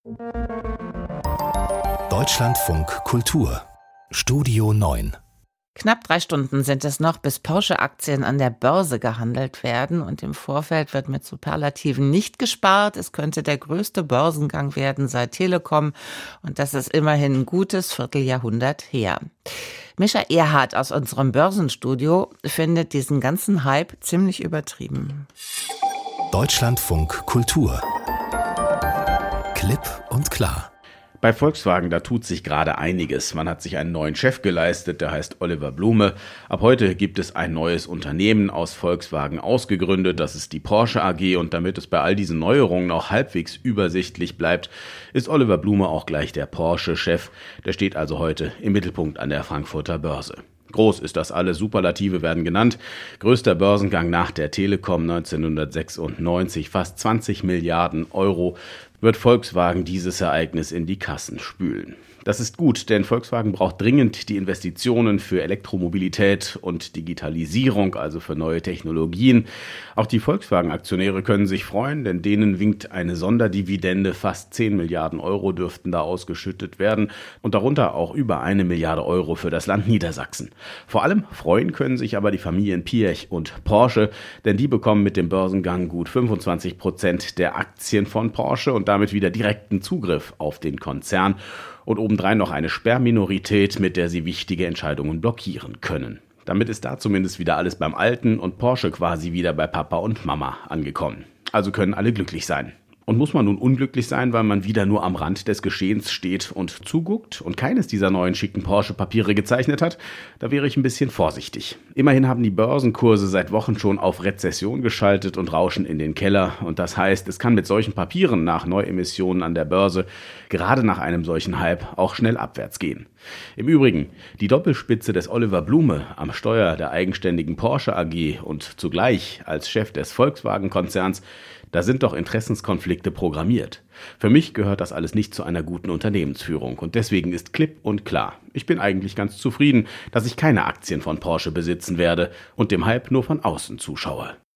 Deutschlandfunk Kultur Studio 9. Knapp 3 Stunden sind es noch, bis Porsche-Aktien an der Börse gehandelt werden. Und im Vorfeld wird mit Superlativen nicht gespart. Es könnte der größte Börsengang werden seit Telekom. Und das ist immerhin ein gutes Vierteljahrhundert her. Mischa Erhardt aus unserem Börsenstudio findet diesen ganzen Hype ziemlich übertrieben. Deutschlandfunk Kultur. Klipp und klar. Bei Volkswagen, da tut sich gerade einiges. Man hat sich einen neuen Chef geleistet, der heißt Oliver Blume. Ab heute gibt es ein neues Unternehmen aus Volkswagen ausgegründet, das ist die Porsche AG. Und damit es bei all diesen Neuerungen auch halbwegs übersichtlich bleibt, ist Oliver Blume auch gleich der Porsche-Chef. Der steht also heute im Mittelpunkt an der Frankfurter Börse. Groß ist das alles, Superlative werden genannt. Größter Börsengang nach der Telekom 1996, fast 20 Milliarden Euro wird Volkswagen dieses Ereignis in die Kassen spülen. Das ist gut, denn Volkswagen braucht dringend die Investitionen für Elektromobilität und Digitalisierung, also für neue Technologien. Auch die Volkswagen-Aktionäre können sich freuen, denn denen winkt eine Sonderdividende. Fast 10 Milliarden Euro dürften da ausgeschüttet werden und darunter auch über 1 Milliarde Euro für das Land Niedersachsen. Vor allem freuen können sich aber die Familien Piëch und Porsche, denn die bekommen mit dem Börsengang gut 25% der Aktien von Porsche und damit wieder direkten Zugriff auf den Konzern. Und obendrein noch eine Sperrminorität, mit der sie wichtige Entscheidungen blockieren können. Damit ist da zumindest wieder alles beim Alten und Porsche quasi wieder bei Papa und Mama angekommen. Also können alle glücklich sein. Und muss man nun unglücklich sein, weil man wieder nur am Rand des Geschehens steht und zuguckt und keines dieser neuen schicken Porsche-Papiere gezeichnet hat? Da wäre ich ein bisschen vorsichtig. Immerhin haben die Börsenkurse seit Wochen schon auf Rezession geschaltet und rauschen in den Keller. Und das heißt, es kann mit solchen Papieren nach Neuemissionen an der Börse, gerade nach einem solchen Hype, auch schnell abwärts gehen. Im Übrigen, die Doppelspitze des Oliver Blume am Steuer der eigenständigen Porsche AG und zugleich als Chef des Volkswagen-Konzerns, da sind doch Interessenskonflikte programmiert. Für mich gehört das alles nicht zu einer guten Unternehmensführung und deswegen ist klipp und klar, ich bin eigentlich ganz zufrieden, dass ich keine Aktien von Porsche besitzen werde und dem Hype nur von außen zuschaue.